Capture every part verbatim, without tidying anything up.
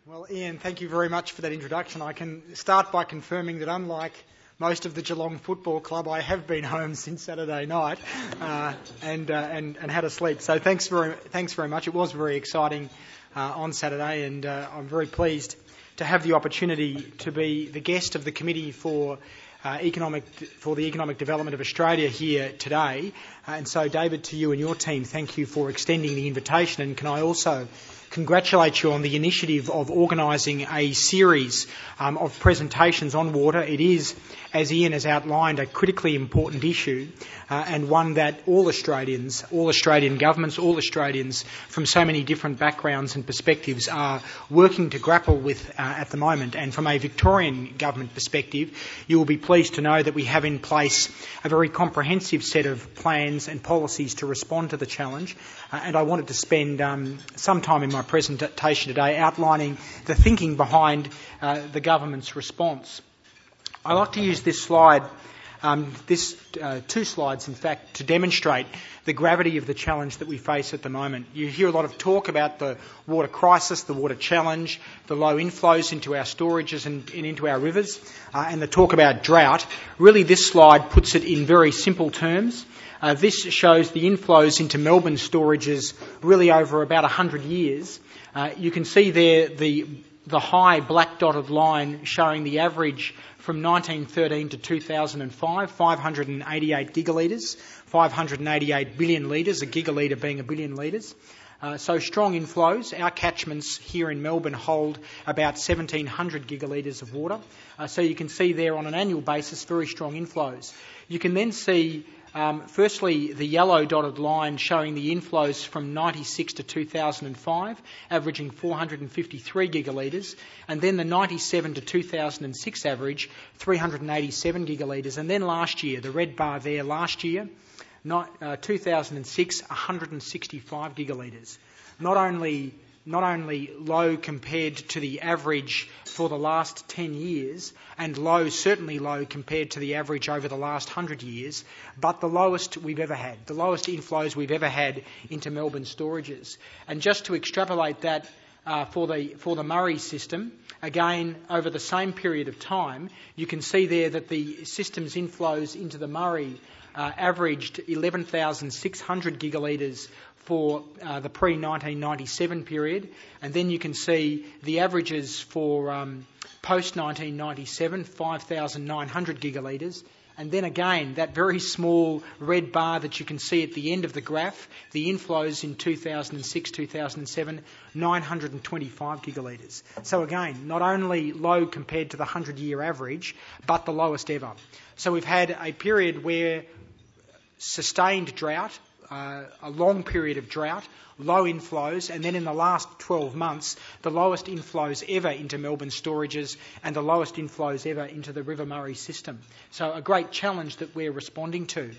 Well, Ian, thank you very much for that introduction. I can start by confirming that unlike most of the Geelong Football Club, I have been home since Saturday night uh, and, uh, and and had a sleep. So thanks very thanks very much. It was very exciting uh, on Saturday, and uh, I'm very pleased to have the opportunity to be the guest of the Committee for uh, Economic for the Economic Development of Australia here today. Uh, and so, David, to you and your team, thank you for extending the invitation. And can I also congratulate you on the initiative of organising a series um, of presentations on water. It is, as Ian has outlined, a critically important issue uh, and one that all Australians, all Australian governments, all Australians from so many different backgrounds and perspectives are working to grapple with uh, at the moment. And from a Victorian government perspective, you will be pleased to know that we have in place a very comprehensive set of plans and policies to respond to the challenge. Uh, and I wanted to spend um, some time in my presentation today outlining the thinking behind uh, the government's response. I like to use this slide, um, this uh, two slides in fact, to demonstrate the gravity of the challenge that we face at the moment. You hear a lot of talk about the water crisis, the water challenge, the low inflows into our storages and, and into our rivers, uh, and the talk about drought. Really, this slide puts it in very simple terms. Uh, this shows the inflows into Melbourne storages really over about one hundred years. Uh, you can see there the the high black dotted line showing the average from nineteen thirteen to two thousand five, five hundred eighty-eight gigalitres, five hundred eighty-eight billion litres, a gigalitre being a billion litres. Uh, so strong inflows. Our catchments here in Melbourne hold about seventeen hundred gigalitres of water. Uh, so you can see there on an annual basis very strong inflows. You can then see Um, firstly, the yellow dotted line showing the inflows from ninety-six to two thousand five, averaging four hundred fifty-three gigalitres, and then the ninety-seven to two thousand six average, three hundred eighty-seven gigalitres, and then last year, the red bar there last year, not, uh, two thousand six, one hundred sixty-five gigalitres. Not only not only low compared to the average for the last ten years, and low, certainly low compared to the average over the last one hundred years, but the lowest we've ever had, the lowest inflows we've ever had into Melbourne storages. And just to extrapolate that uh, for the for the Murray system, again, over the same period of time, you can see there that the system's inflows into the Murray uh, averaged eleven thousand six hundred gigalitres for uh, the pre nineteen ninety-seven period, and then you can see the averages for um, post nineteen ninety-seven, five thousand nine hundred gigalitres, and then again that very small red bar that you can see at the end of the graph, the inflows in two thousand six, two thousand seven, nine hundred twenty-five gigalitres. So again, not only low compared to the one hundred year average, but the lowest ever. So we've had a period where sustained drought, Uh, a long period of drought, low inflows, and then in the last twelve months, the lowest inflows ever into Melbourne storages and the lowest inflows ever into the River Murray system. So a great challenge that we're responding to.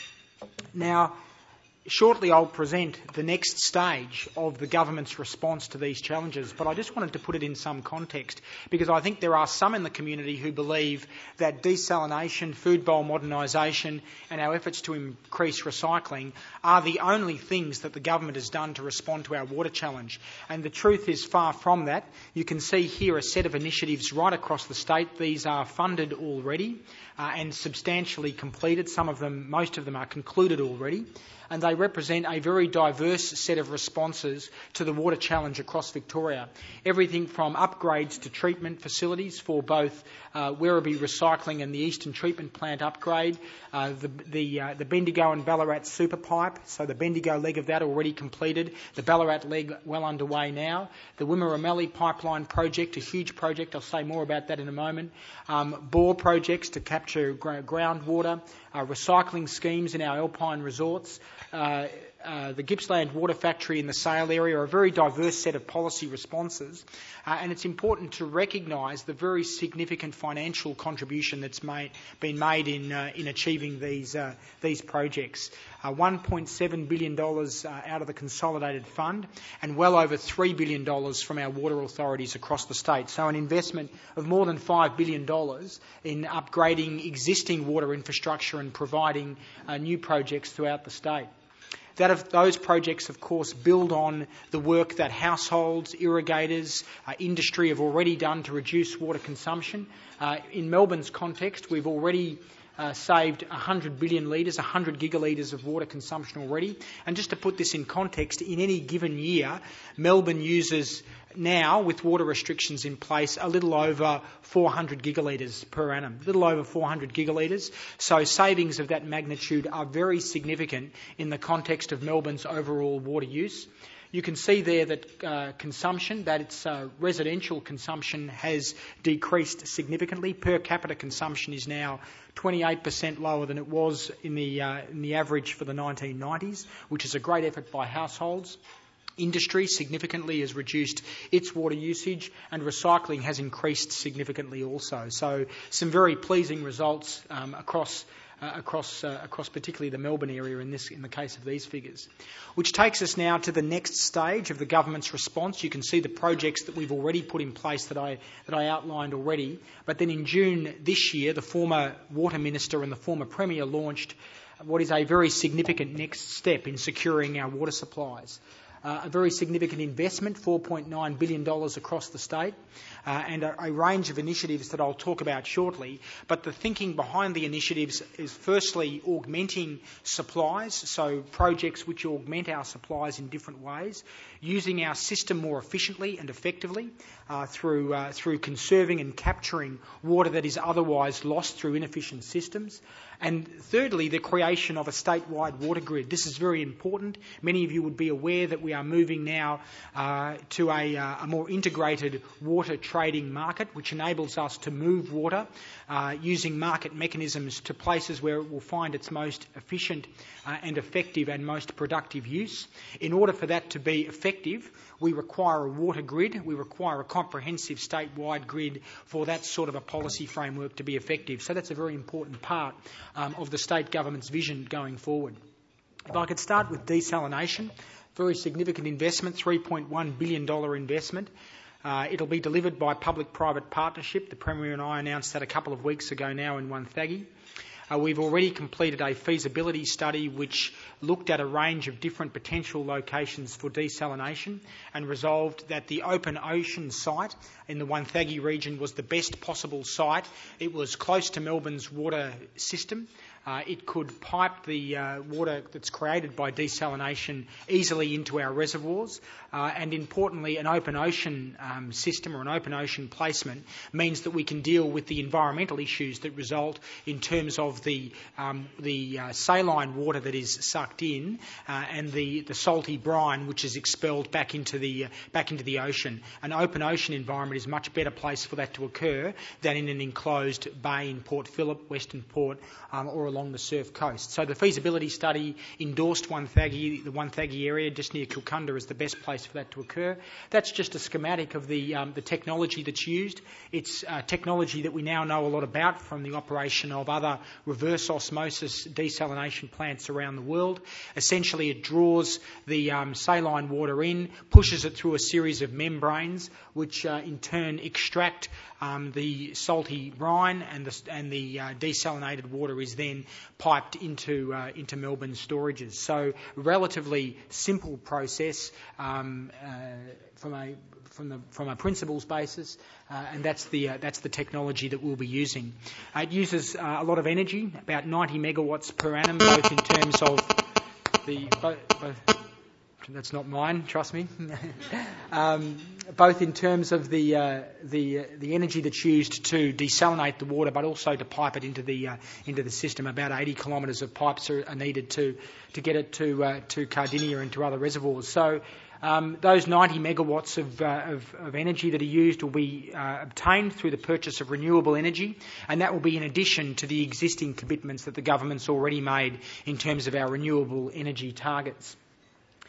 Now, shortly I'll present the next stage of the government's response to these challenges, but I just wanted to put it in some context because I think there are some in the community who believe that desalination, food bowl modernisation and our efforts to increase recycling are the only things that the government has done to respond to our water challenge. And the truth is far from that. You can see here a set of initiatives right across the state. These are funded already uh, and substantially completed. Some of them, most of them are concluded already. And they represent a very diverse set of responses to the water challenge across Victoria. Everything from upgrades to treatment facilities for both uh, Werribee Recycling and the Eastern Treatment Plant upgrade, uh, the the, uh, the Bendigo and Ballarat super pipe, so the Bendigo leg of that already completed, the Ballarat leg well underway now, the Wimmera pipeline project, a huge project, I'll say more about that in a moment, um, bore projects to capture gr- groundwater, uh, recycling schemes in our alpine resorts, Uh, uh, the Gippsland Water Factory in the Sale area are a very diverse set of policy responses, uh, and it's important to recognise the very significant financial contribution that's made, been made in uh, in achieving these uh, these projects. Uh, one point seven billion dollars uh, out of the consolidated fund, and well over three billion dollars from our water authorities across the state. So an investment of more than five billion dollars in upgrading existing water infrastructure and providing uh, new projects throughout the state. That of, those projects, of course, build on the work that households, irrigators, uh, industry have already done to reduce water consumption. Uh, in Melbourne's context, we've already Uh, saved one hundred billion litres, one hundred gigalitres of water consumption already. And just to put this in context, in any given year, Melbourne uses now, with water restrictions in place, a little over four hundred gigalitres per annum, a little over four hundred gigalitres. So savings of that magnitude are very significant in the context of Melbourne's overall water use. You can see there that uh, consumption, that its uh, residential consumption has decreased significantly. Per capita consumption is now twenty-eight percent lower than it was in the uh, in the average for the nineteen nineties, which is a great effort by households. Industry significantly has reduced its water usage, and recycling has increased significantly also. So some very pleasing results um, across Uh, across uh, across particularly the Melbourne area in this in the case of these figures. Which takes us now to the next stage of the government's response. You can see the projects that we've already put in place that I that I outlined already. But then in June this year, the former Water Minister and the former Premier launched what is a very significant next step in securing our water supplies. Uh, a very significant investment, four point nine billion dollars across the state, uh, and a, a range of initiatives that I'll talk about shortly. But the thinking behind the initiatives is firstly augmenting supplies, so projects which augment our supplies in different ways, using our system more efficiently and effectively uh, through uh, through conserving and capturing water that is otherwise lost through inefficient systems. And thirdly, the creation of a statewide water grid. This is very important. Many of you would be aware that we are moving now uh, to a, uh, a more integrated water trading market, which enables us to move water uh, using market mechanisms to places where it will find its most efficient uh, and effective and most productive use. In order for that to be effective, we require a water grid. We require a comprehensive statewide grid for that sort of a policy framework to be effective. So that's a very important part um, of the state government's vision going forward. If I could start with desalination, very significant investment, three point one billion dollars investment. Uh, it'll be delivered by public-private partnership. The Premier and I announced that a couple of weeks ago now in Wonthaggi. Uh, we've already completed a feasibility study which looked at a range of different potential locations for desalination and resolved that the open ocean site in the Wonthaggi region was the best possible site. It was close to Melbourne's water system. Uh, it could pipe the uh, water that's created by desalination easily into our reservoirs. Uh, and importantly, an open ocean um, system or an open ocean placement means that we can deal with the environmental issues that result in terms of the um, the uh, saline water that is sucked in uh, and the, the salty brine which is expelled back into the uh, back into the ocean. An open ocean environment is a much better place for that to occur than in an enclosed bay in Port Phillip, Western Port, um, or along the Surf Coast. So the feasibility study endorsed Wonthaggi, the Wonthaggi area just near Kilcunda, as the best place for that to occur. That's just a schematic of the um, the technology that's used. It's uh, technology that we now know a lot about from the operation of other reverse osmosis desalination plants around the world. Essentially, it draws the um, saline water in, pushes it through a series of membranes, which uh, in turn extract um, the salty brine, and the and the uh, desalinated water is then piped into uh, into Melbourne storages. So relatively simple process um, uh, from a from the from a principles basis, uh, and that's the uh, that's the technology that we'll be using. Uh, it uses uh, a lot of energy, about ninety megawatts per annum, both in terms of the both, both that's not mine, trust me. um, both in terms of the uh, the uh, the energy that's used to desalinate the water, but also to pipe it into the uh, into the system. About eighty kilometres of pipes are, are needed to to get it to uh, to Cardinia and to other reservoirs. So um, those ninety megawatts of, uh, of of energy that are used will be uh, obtained through the purchase of renewable energy, and that will be in addition to the existing commitments that the government's already made in terms of our renewable energy targets.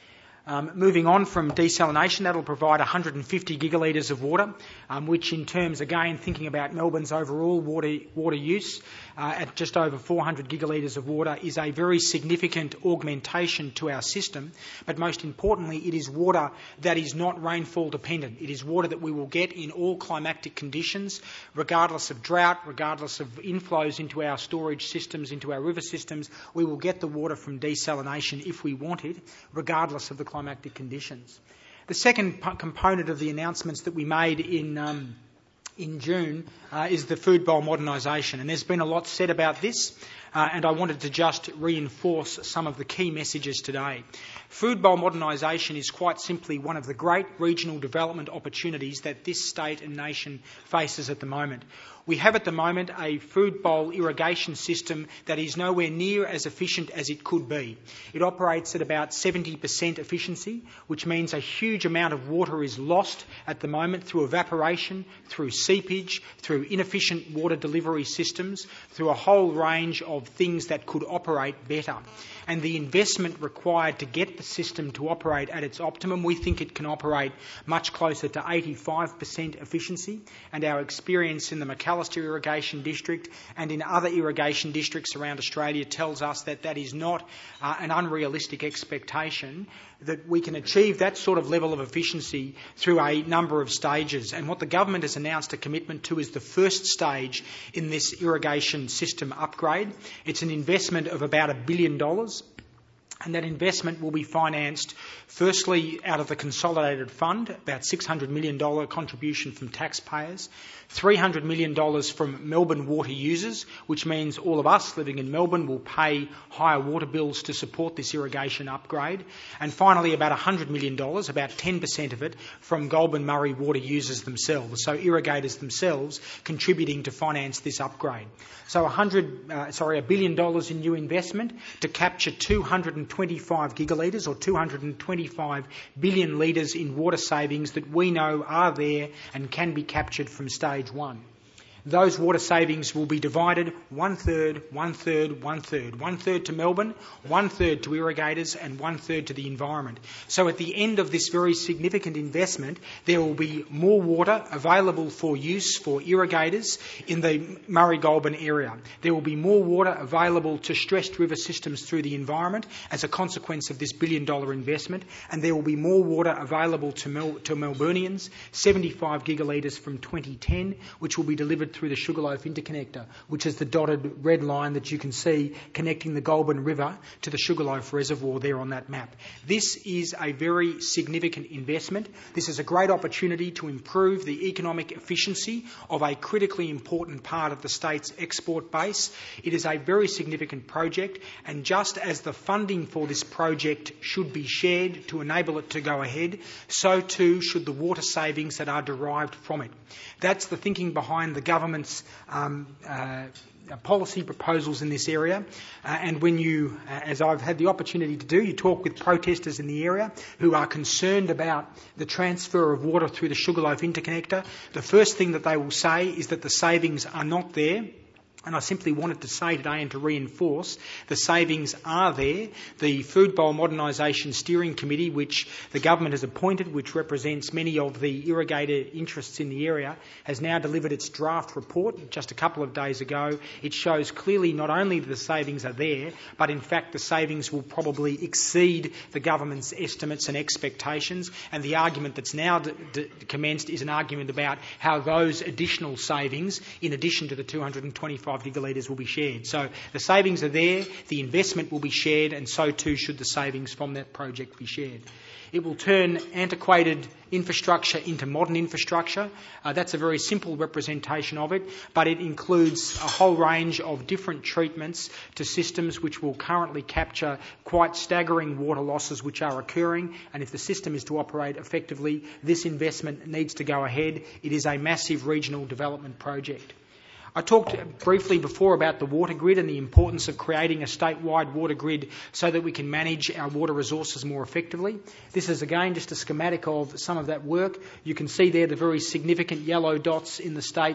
Um, moving on from desalination, that'll provide one hundred fifty gigalitres of water, um, which in terms, again, thinking about Melbourne's overall water water use, uh, at just over four hundred gigalitres of water is a very significant augmentation to our system. But most importantly, it is water that is not rainfall dependent. It is water that we will get in all climatic conditions, regardless of drought, regardless of inflows into our storage systems, into our river systems. We will get the water from desalination if we want it, regardless of the climatic conditions. The second p- component of the announcements that we made in um, in June uh, is the food bowl modernisation, and there's been a lot said about this, uh, and I wanted to just reinforce some of the key messages today. Food bowl modernisation is quite simply one of the great regional development opportunities that this state and nation faces at the moment. We have at the moment a food bowl irrigation system that is nowhere near as efficient as it could be. It operates at about seventy percent efficiency, which means a huge amount of water is lost at the moment through evaporation, through seepage, through inefficient water delivery systems, through a whole range of things that could operate better. And the investment required to get the system to operate at its optimum, we think it can operate much closer to eighty-five percent efficiency, and our experience in the McAllister Irrigation District and in other irrigation districts around Australia tells us that that is not uh, an unrealistic expectation, that we can achieve that sort of level of efficiency through a number of stages. And what the government has announced a commitment to is the first stage in this irrigation system upgrade. It's an investment of about a billion dollars. And that investment will be financed firstly out of the Consolidated Fund, about six hundred million dollars contribution from taxpayers, three hundred million dollars from Melbourne water users, which means all of us living in Melbourne will pay higher water bills to support this irrigation upgrade, and finally about one hundred million dollars, about ten percent of it, from Goulburn Murray water users themselves, so irrigators themselves contributing to finance this upgrade. So one hundred, uh, sorry, a billion dollars in new investment to capture two hundred twenty-five gigalitres or two hundred twenty-five billion litres in water savings that we know are there and can be captured from stage one. Those water savings will be divided one-third, one-third, one-third. One-third to Melbourne, one-third to irrigators and one-third to the environment. So at the end of this very significant investment, there will be more water available for use for irrigators in the Murray-Goulburn area. There will be more water available to stressed river systems through the environment as a consequence of this billion-dollar investment, and there will be more water available to, Mel- to Melburnians, seventy-five gigalitres from twenty ten, which will be delivered through the Sugarloaf Interconnector, which is the dotted red line that you can see connecting the Goulburn River to the Sugarloaf Reservoir there on that map. This is a very significant investment. This is a great opportunity to improve the economic efficiency of a critically important part of the state's export base. It is a very significant project, and just as the funding for this project should be shared to enable it to go ahead, so too should the water savings that are derived from it. That's the thinking behind the government's um, uh, policy proposals in this area. Uh, and when you, uh, as I've had the opportunity to do, you talk with protesters in the area who are concerned about the transfer of water through the Sugarloaf Interconnector, the first thing that they will say is that the savings are not there. And I simply wanted to say today and to reinforce the savings are there. The Food Bowl Modernisation Steering Committee, which the government has appointed, which represents many of the irrigator interests in the area, has now delivered its draft report just a couple of days ago. It shows clearly not only that the savings are there, but in fact the savings will probably exceed the government's estimates and expectations. And the argument that's now d- d- commenced is an argument about how those additional savings, in addition to the two hundred twenty-five gigalitres, will be shared. So the savings are there, the investment will be shared, and so too should the savings from that project be shared. It will turn antiquated infrastructure into modern infrastructure. Uh, that's a very simple representation of it, but it includes a whole range of different treatments to systems which will currently capture quite staggering water losses which are occurring, and if the system is to operate effectively, this investment needs to go ahead. It is a massive regional development project. I talked briefly before about the water grid and the importance of creating a statewide water grid so that we can manage our water resources more effectively. This is again just a schematic of some of that work. You can see there the very significant yellow dots in the state's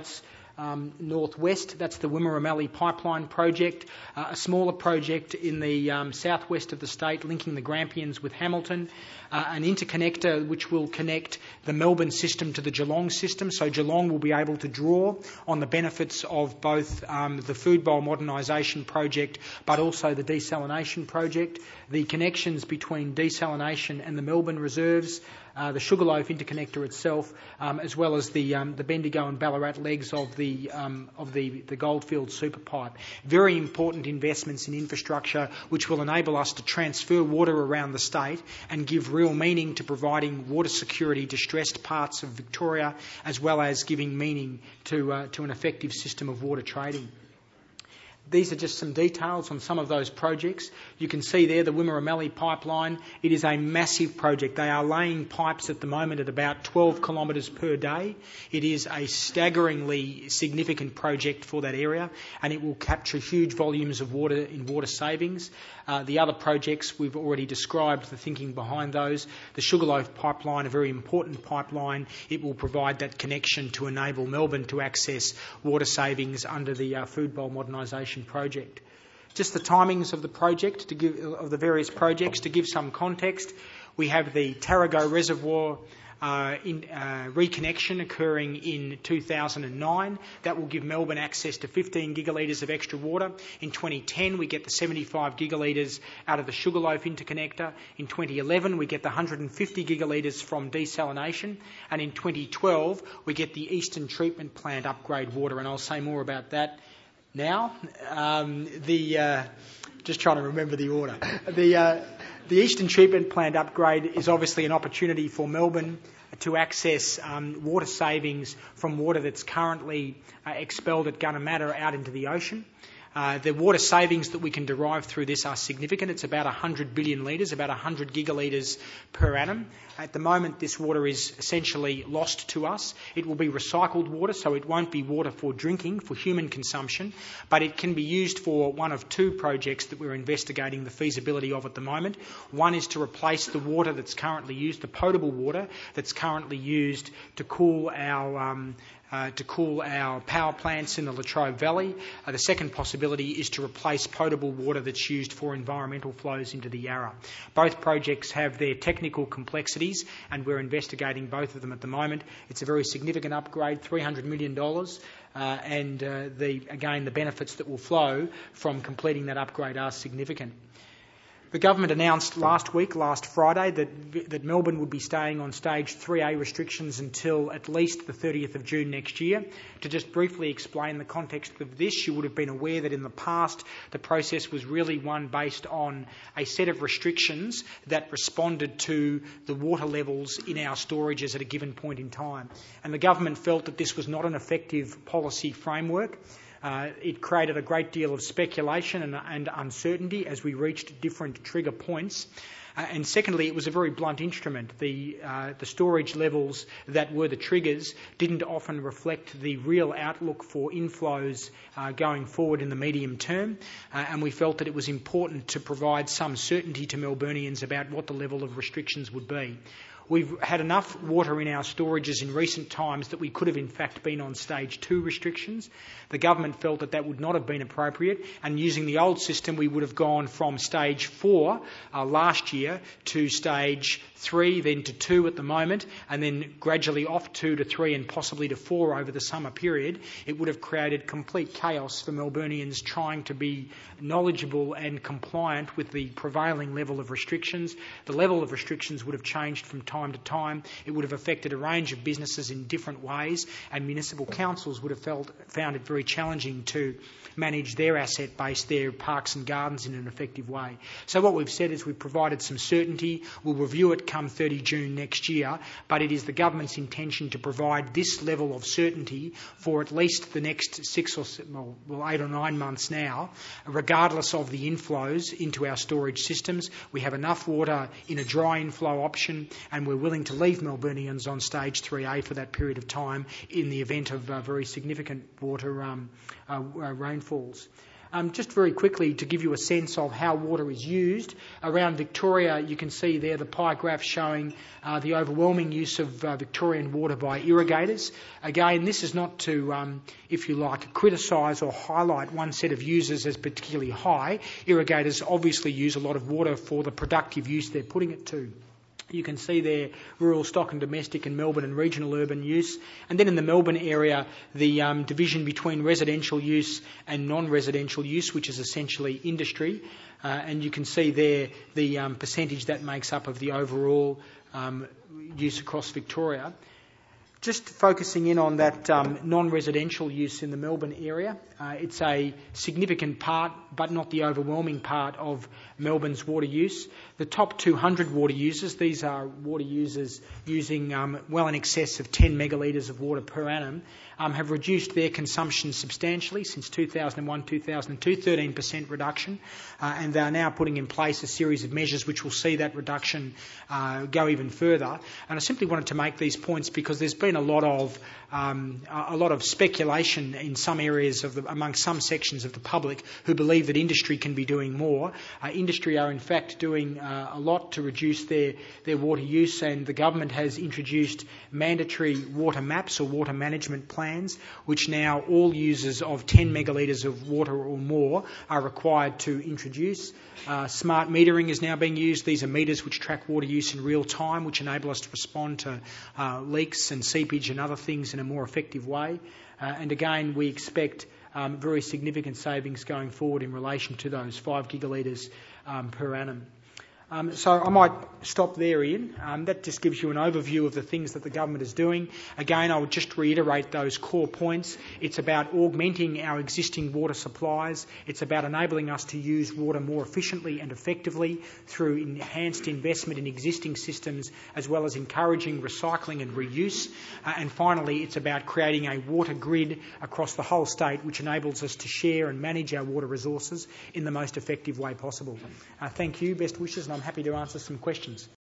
um, northwest. That's the Wimmera Pipeline project, uh, a smaller project in the um, southwest of the state linking the Grampians with Hamilton, uh, an interconnector which will connect the Melbourne system to the Geelong system, so Geelong will be able to draw on the benefits of both um, the food bowl modernisation project but also the desalination project. The connections between desalination and the Melbourne reserves, uh, the Sugarloaf interconnector itself, um, as well as the um, the Bendigo and Ballarat legs of the um, of the, the Goldfields super pipe. Very important investments in infrastructure which will enable us to transfer water around the state and give real meaning to providing water security to stressed parts of Victoria, as well as giving meaning to uh, to an effective system of water trading. These are just some details on some of those projects. You can see there the Wimmera pipeline. It is a massive project. They are laying pipes at the moment at about twelve kilometres per day. It is a staggeringly significant project for that area, and it will capture huge volumes of water in water savings. Uh, the other projects we've already described, the thinking behind those. The Sugarloaf pipeline, a very important pipeline. It will provide that connection to enable Melbourne to access water savings under the uh, food bowl modernisation project. Just the timings of the project, to give of the various projects, to give some context. We have the Tarago Reservoir uh, in, uh, reconnection occurring in two thousand nine. That will give Melbourne access to fifteen gigalitres of extra water. In twenty ten, we get the seventy-five gigalitres out of the Sugarloaf interconnector. In twenty eleven, we get the one hundred fifty gigalitres from desalination. And in twenty twelve, we get the Eastern Treatment Plant upgrade water, and I'll say more about that now. Um, the uh, just trying to remember the order. The uh, the Eastern Treatment Plant upgrade is obviously an opportunity for Melbourne to access um, water savings from water that's currently uh, expelled at Gunnamatta out into the ocean. Uh, the water savings that we can derive through this are significant. It's about one hundred billion litres, about one hundred gigalitres per annum. At the moment, this water is essentially lost to us. It will be recycled water, so it won't be water for drinking, for human consumption, but it can be used for one of two projects that we're investigating the feasibility of at the moment. One is to replace the water that's currently used, the potable water that's currently used to cool our um, Uh, to cool our power plants in the Latrobe Valley. Uh, the second possibility is to replace potable water that's used for environmental flows into the Yarra. Both projects have their technical complexities, and we're investigating both of them at the moment. It's a very significant upgrade, three hundred million dollars, uh, and uh, the, again, the benefits that will flow from completing that upgrade are significant. The government announced last week, last Friday, that that Melbourne would be staying on stage three A restrictions until at least the thirtieth of June next year. To just briefly explain the context of this, you would have been aware that in the past the process was really one based on a set of restrictions that responded to the water levels in our storages at a given point in time. And the government felt that this was not an effective policy framework. Uh, it created a great deal of speculation and, and uncertainty as we reached different trigger points. Uh, and secondly, it was a very blunt instrument. The, uh, the storage levels that were the triggers didn't often reflect the real outlook for inflows uh, going forward in the medium term. Uh, and we felt that it was important to provide some certainty to Melburnians about what the level of restrictions would be. We've had enough water in our storages in recent times that we could have in fact been on stage two restrictions. The government felt that that would not have been appropriate, and using the old system we would have gone from stage four uh, last year to stage three, then to two at the moment, and then gradually off two to three and possibly to four over the summer period. It would have created complete chaos for Melburnians trying to be knowledgeable and compliant with the prevailing level of restrictions. The level of restrictions would have changed from time time to time. It would have affected a range of businesses in different ways, and municipal councils would have felt, found it very challenging to manage their asset base, their parks and gardens in an effective way. So what we've said is we've provided some certainty. We'll review it come thirty June next year, but it is the government's intention to provide this level of certainty for at least the next six or well, well eight or nine months now, regardless of the inflows into our storage systems. We have enough water in a dry inflow option, and we're willing to leave Melburnians on stage three A for that period of time in the event of uh, very significant water um, uh, uh, rainfalls. Um, just very quickly to give you a sense of how water is used. Around Victoria, you can see there the pie graph showing uh, the overwhelming use of uh, Victorian water by irrigators. Again, this is not to, um, if you like, criticise or highlight one set of users as particularly high. Irrigators obviously use a lot of water for the productive use they're putting it to. You can see there rural, stock and domestic and Melbourne and regional urban use. And then in the Melbourne area, the um, division between residential use and non-residential use, which is essentially industry. Uh, and you can see there the um, percentage that makes up of the overall um, use across Victoria. Just focusing in on that um, non-residential use in the Melbourne area, uh, it's a significant part, but not the overwhelming part of Melbourne's water use. The top two hundred water users, these are water users using um, well in excess of ten megalitres of water per annum, um, have reduced their consumption substantially since two thousand one, two thousand two, thirteen percent reduction, uh, and they are now putting in place a series of measures which will see that reduction uh, go even further. And I simply wanted to make these points because there's been a lot of um, a lot of speculation in some areas of the, among some sections of the public who believe that industry can be doing more. Uh, industry are in fact doing uh, a lot to reduce their, their water use, and the government has introduced mandatory water maps or water management plans, which now all users of ten megalitres of water or more are required to introduce. Uh, smart metering is now being used. These are meters which track water use in real time, which enable us to respond to uh, leaks and seepage and other things in a more effective way. Uh, and again, we expect um, very significant savings going forward in relation to those five gigalitres um, per annum. Um, so I might stop there, Ian. Um, that just gives you an overview of the things that the government is doing. Again, I would just reiterate those core points. It's about augmenting our existing water supplies. It's about enabling us to use water more efficiently and effectively through enhanced investment in existing systems, as well as encouraging recycling and reuse. Uh, and finally, it's about creating a water grid across the whole state, which enables us to share and manage our water resources in the most effective way possible. Uh, thank you. Best wishes, and I'm happy to answer some questions.